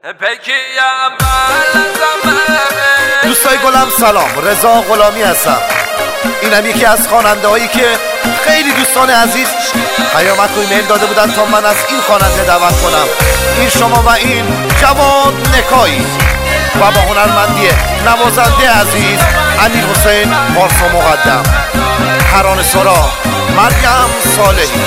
دوستای گلم سلام، رضا غلامی هستم. اینم یکی از خواننده هایی که خیلی دوستان عزیز پیامک و ایمیل داده بودن تا من از این خواننده دعوت کنم. این شما و این جواد نکایی و با هنرمندی نوازنده عزیز امیر حسین پارسا مقدم، ترانه سرا مریم صالحی.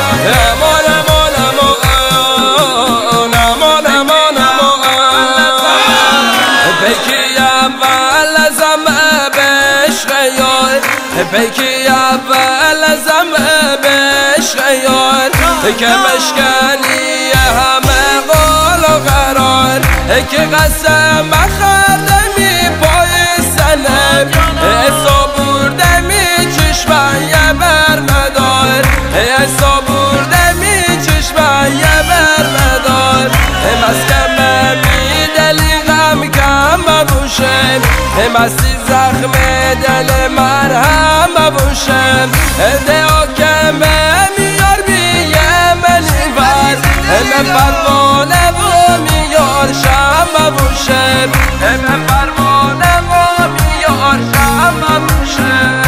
بکی اول ازم بهش غیار که مشکنی همه قول و قرار که قسم خردمی پای سنم صبوردمی چشمه بر ندار صبوردمی چشمه بر ندار مسکم می دلی غم کم ببوشم مستی زخم دل مرهم ببوشم دعا کمه میار بیه منی بر پروانه و میار شم ببوشم پروانه و میار شم ببوشم.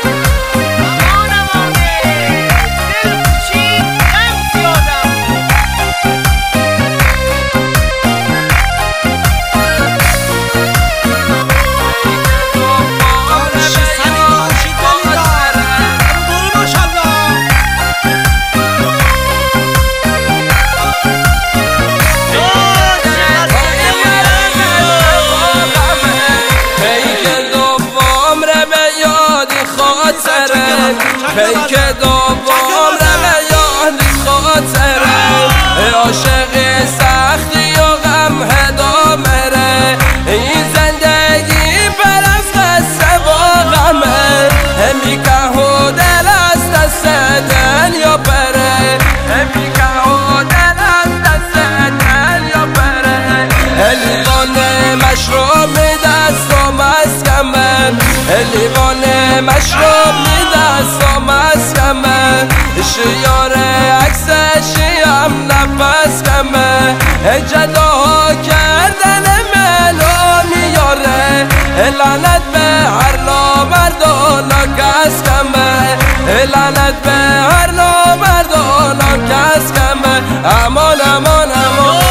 پیک دوم رو یاد خاطره عاشق سختی و غم هدامره این زندگی پر از قصه و غمه میکه و دل از دست دنیا بره میکه و دل از دست دنیا بره لیوان مشروب دست و مسکمه لیوان مشروب دست و مسکمه شیار عکسشی هم نفس کمه جداها کردن ملو میاره لعنت به هر نامرد و ناکس کمه لعنت به هر نامرد و ناکس کمه امان امان امان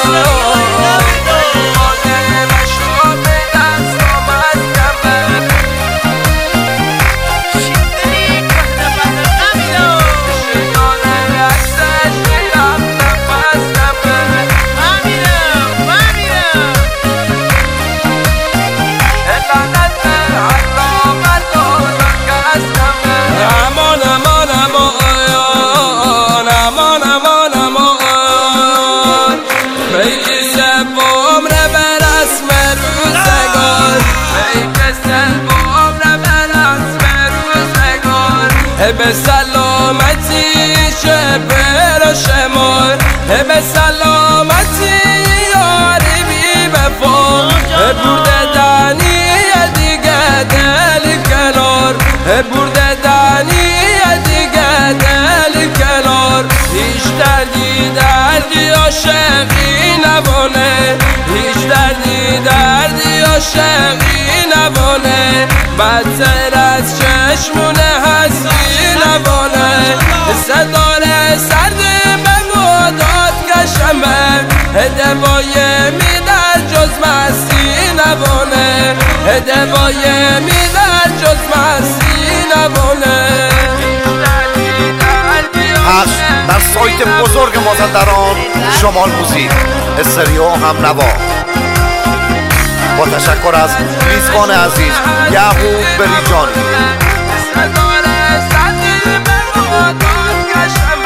به سلامتی شبر و شمار به سلامتی یاری بی وفا برده دنی دیگه دل کنار برده دنی دیگه دل کنار هیچ دردی عاشقی نبونه هیچ دردی عاشقی نبونه بدتر از چشمونه هستی نبونه صدار سرد به مداد کشمه دوای میدر جز مستی نبونه دوای میدر جز مستی نبونه. پخش در سایت بزرگ مازندران شمال موزیک استریو هم نوا با تشکر از میزبان عزیز یعقوب بریجانی.